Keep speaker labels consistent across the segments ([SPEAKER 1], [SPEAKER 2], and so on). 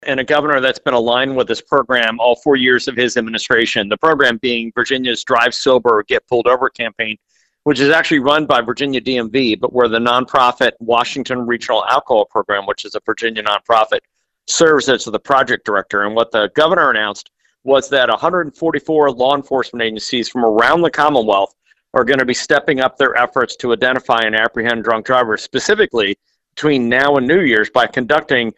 [SPEAKER 1] and a governor that's been aligned with this program all 4 years of his administration. The program being Virginia's Drive Sober, Get Pulled Over campaign, which is actually run by Virginia DMV, but where the nonprofit Washington Regional Alcohol Program, which is a Virginia nonprofit, serves as the project director. And what the governor announced was that 144 law enforcement agencies from around the Commonwealth are going to be stepping up their efforts to identify and apprehend drunk drivers, specifically between now and New Year's, by conducting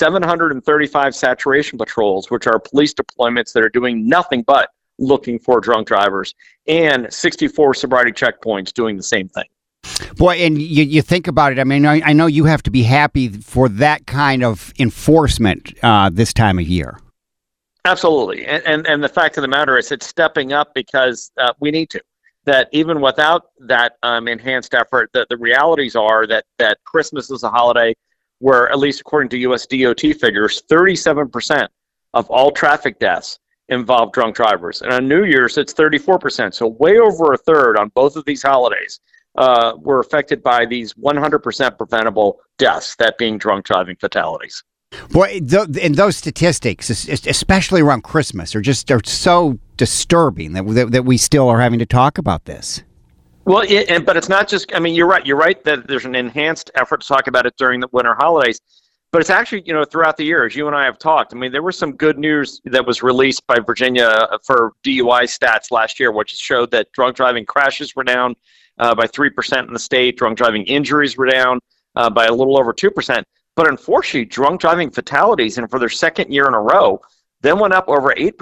[SPEAKER 1] 735 saturation patrols, which are police deployments that are doing nothing but looking for drunk drivers, and 64 sobriety checkpoints doing the same thing.
[SPEAKER 2] Boy, and you think about it, I mean, I know you have to be happy for that kind of enforcement this time of year.
[SPEAKER 1] Absolutely. And the fact of the matter is it's stepping up because we need to. That even without that enhanced effort, the realities are that Christmas is a holiday where, at least according to U.S. DOT figures, 37% of all traffic deaths involve drunk drivers. And on New Year's, it's 34%. So way over a third on both of these holidays were affected by these 100% preventable deaths, that being drunk driving fatalities.
[SPEAKER 2] Boy, and those statistics, especially around Christmas, are so disturbing that we still are having to talk about this.
[SPEAKER 1] Well, but it's not just, I mean, you're right that there's an enhanced effort to talk about it during the winter holidays, but it's actually, throughout the year, as you and I have talked, I mean, there was some good news that was released by Virginia for DUI stats last year, which showed that drunk driving crashes were down by 3% in the state, drunk driving injuries were down by a little over 2%, but unfortunately, drunk driving fatalities, and for their second year in a row, then went up over 8%,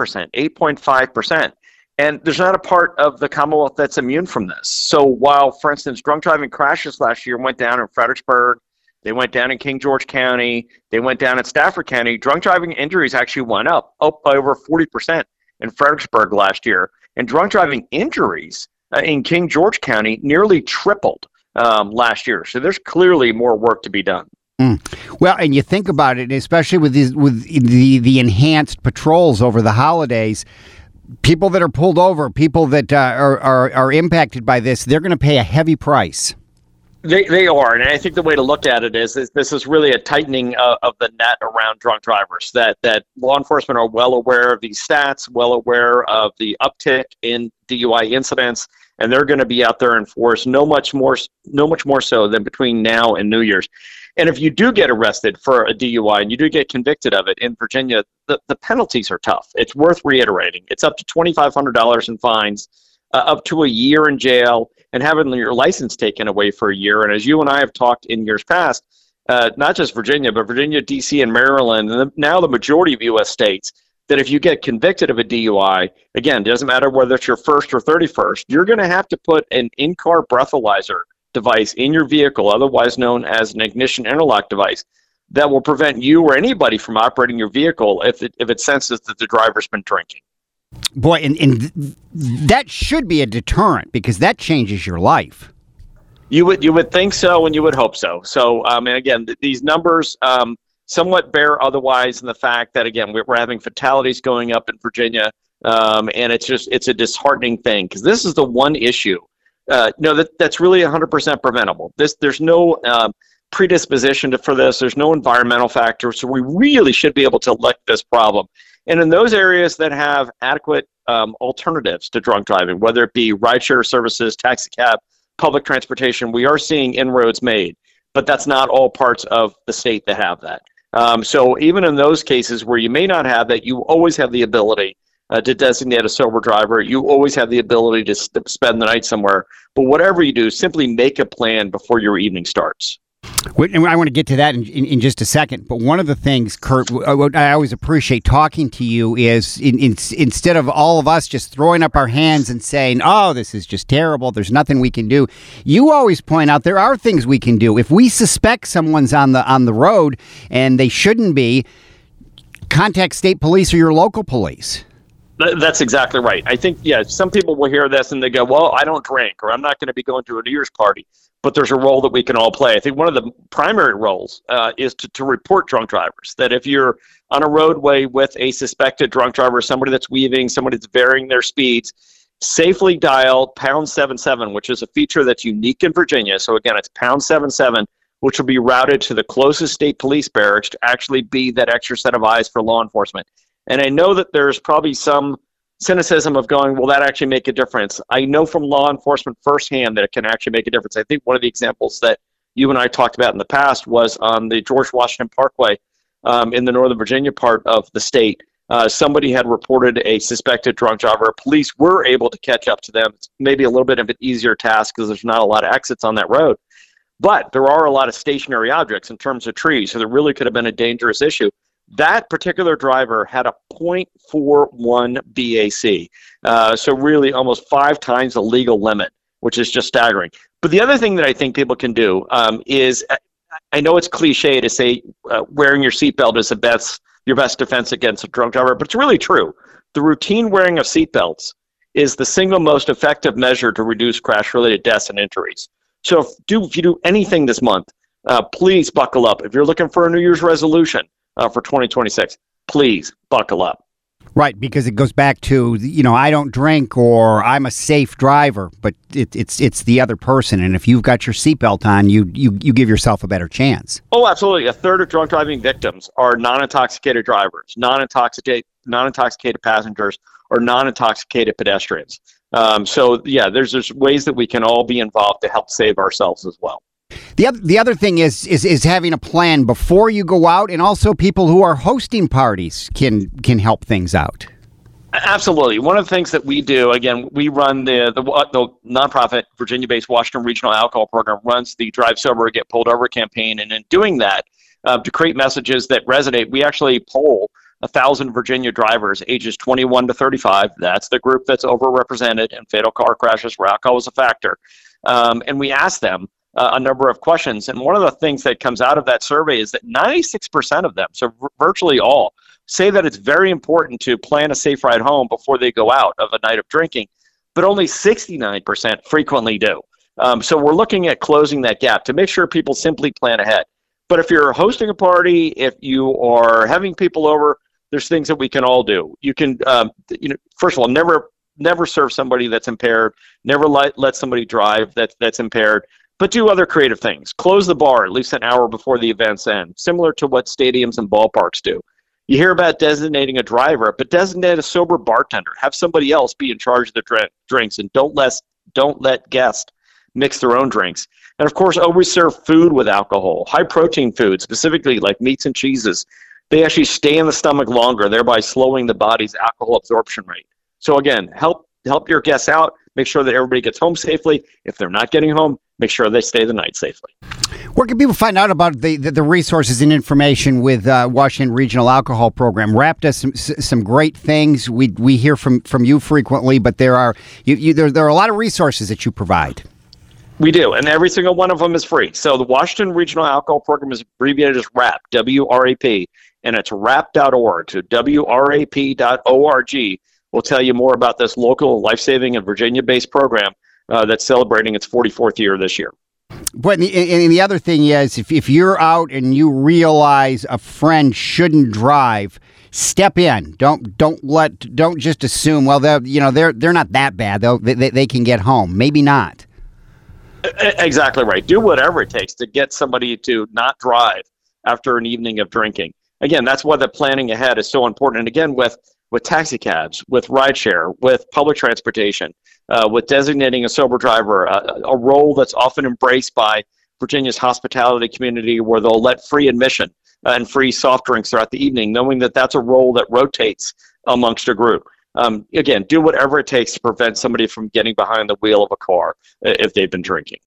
[SPEAKER 1] 8.5%. And there's not a part of the Commonwealth that's immune from this. So while, for instance, drunk driving crashes last year went down in Fredericksburg, they went down in King George County, they went down in Stafford County, drunk driving injuries actually went up by over 40% in Fredericksburg last year. And drunk driving injuries in King George County nearly tripled last year. So there's clearly more work to be done.
[SPEAKER 2] Well, and you think about it, especially with the enhanced patrols over the holidays, people that are pulled over, people that are impacted by this, they're going to pay a heavy price.
[SPEAKER 1] They are, and I think the way to look at it is this is really a tightening of the net around drunk drivers, that law enforcement are well aware of these stats, well aware of the uptick in DUI incidents, and they're going to be out there in force no much more so than between now and New Year's. And if you do get arrested for a DUI and you do get convicted of it in Virginia, the penalties are tough. It's worth reiterating. It's up to $2,500 in fines, up to a year in jail, and having your license taken away for a year. And as you and I have talked in years past, not just Virginia, but Virginia, D.C., and Maryland, and now the majority of U.S. states, that if you get convicted of a DUI, again, it doesn't matter whether it's your first or 31st, you're going to have to put an in-car breathalyzer device in your vehicle, otherwise known as an ignition interlock device, that will prevent you or anybody from operating your vehicle if it senses that the driver's been drinking.
[SPEAKER 2] Boy, and that should be a deterrent, because that changes your life.
[SPEAKER 1] You would think so, and you would hope so. So, and again, these numbers somewhat bear otherwise in the fact that, again, we're having fatalities going up in Virginia, and it's a disheartening thing, because this is the one issue that's really 100% preventable. There's no predisposition for this. There's no environmental factor, so we really should be able to lick this problem. And in those areas that have adequate alternatives to drunk driving, whether it be rideshare services, taxi cab, public transportation, we are seeing inroads made, but that's not all parts of the state that have that. So even in those cases where you may not have that, you always have the ability to designate a sober driver. You always have the ability to spend the night somewhere. But whatever you do, simply make a plan before your evening starts.
[SPEAKER 2] And I want to get to that in just a second. But one of the things, Kurt, what I always appreciate talking to you is instead of all of us just throwing up our hands and saying, oh, this is just terrible, there's nothing we can do, you always point out there are things we can do. If we suspect someone's on the road and they shouldn't be, contact state police or your local police.
[SPEAKER 1] That's exactly right. I think, some people will hear this and they go, well, I don't drink, or I'm not going to be going to a New Year's party. But there's a role that we can all play. I think one of the primary roles is to report drunk drivers. That if you're on a roadway with a suspected drunk driver, somebody that's weaving, somebody that's varying their speeds, safely dial #77, which is a feature that's unique in Virginia. So again, it's #77, which will be routed to the closest state police barracks to actually be that extra set of eyes for law enforcement. And I know that there's probably some cynicism of going, will that actually make a difference? I know from law enforcement firsthand that it can actually make a difference. I think one of the examples that you and I talked about in the past was on the George Washington Parkway in the Northern Virginia part of the state. Somebody had reported a suspected drunk driver. Police were able to catch up to them. It's maybe a little bit of an easier task because there's not a lot of exits on that road. But there are a lot of stationary objects in terms of trees, so there really could have been a dangerous issue. That particular driver had a .41 BAC, so really almost 5 times the legal limit, which is just staggering. But the other thing that I think people can do is, I know it's cliche to say wearing your seatbelt is your best defense against a drunk driver, but it's really true. The routine wearing of seatbelts is the single most effective measure to reduce crash-related deaths and injuries. So if you do anything this month, please buckle up. If you're looking for a New Year's resolution for 2026, please buckle up.
[SPEAKER 2] Right, because it goes back to, I don't drink or I'm a safe driver, but it's the other person. And if you've got your seatbelt on, you give yourself a better chance.
[SPEAKER 1] Oh, absolutely. A third of drunk driving victims are non-intoxicated drivers, non-intoxicated passengers, or non-intoxicated pedestrians. There's ways that we can all be involved to help save ourselves as well.
[SPEAKER 2] The other thing is having a plan before you go out, and also people who are hosting parties can help things out.
[SPEAKER 1] Absolutely. One of the things that we do, again, we run the nonprofit Virginia-based Washington Regional Alcohol Program runs the Drive Sober or Get Pulled Over campaign, and in doing that, to create messages that resonate, we actually poll 1,000 Virginia drivers ages 21 to 35. That's the group that's overrepresented in fatal car crashes where alcohol is a factor. And we ask them a number of questions. And one of the things that comes out of that survey is that 96% of them, so virtually all, say that it's very important to plan a safe ride home before they go out of a night of drinking, but only 69% frequently do. So we're looking at closing that gap to make sure people simply plan ahead. But if you're hosting a party, if you are having people over, there's things that we can all do. You can, first of all, never serve somebody that's impaired. Never let somebody drive that's impaired. But do other creative things. Close the bar at least an hour before the events end, similar to what stadiums and ballparks do. You hear about designating a driver, but designate a sober bartender. Have somebody else be in charge of the drinks, and don't let guests mix their own drinks. And of course, always serve food with alcohol. High protein food, specifically like meats and cheeses, they actually stay in the stomach longer, thereby slowing the body's alcohol absorption rate. So again, help your guests out. Make sure that everybody gets home safely. If they're not getting home, make sure they stay the night safely.
[SPEAKER 2] Where can people find out about the resources and information with Washington Regional Alcohol Program? RAP does some great things. We hear from you frequently, but there are a lot of resources that you provide.
[SPEAKER 1] We do, and every single one of them is free. So the Washington Regional Alcohol Program is abbreviated as WRAP, W-R-A-P, and it's WRAP.org. So WRAP.org will tell you more about this local, life-saving, and Virginia-based program that's celebrating its 44th year this year.
[SPEAKER 2] But the other thing is, if you're out and you realize a friend shouldn't drive, step in. Don't just assume. Well, they're not that bad. They can get home. Maybe not.
[SPEAKER 1] Exactly right. Do whatever it takes to get somebody to not drive after an evening of drinking. Again, that's why the planning ahead is so important. And again, with taxi cabs, with rideshare, with public transportation, with designating a sober driver, a role that's often embraced by Virginia's hospitality community, where they'll let free admission and free soft drinks throughout the evening, knowing that that's a role that rotates amongst a group. Again, do whatever it takes to prevent somebody from getting behind the wheel of a car if they've been drinking.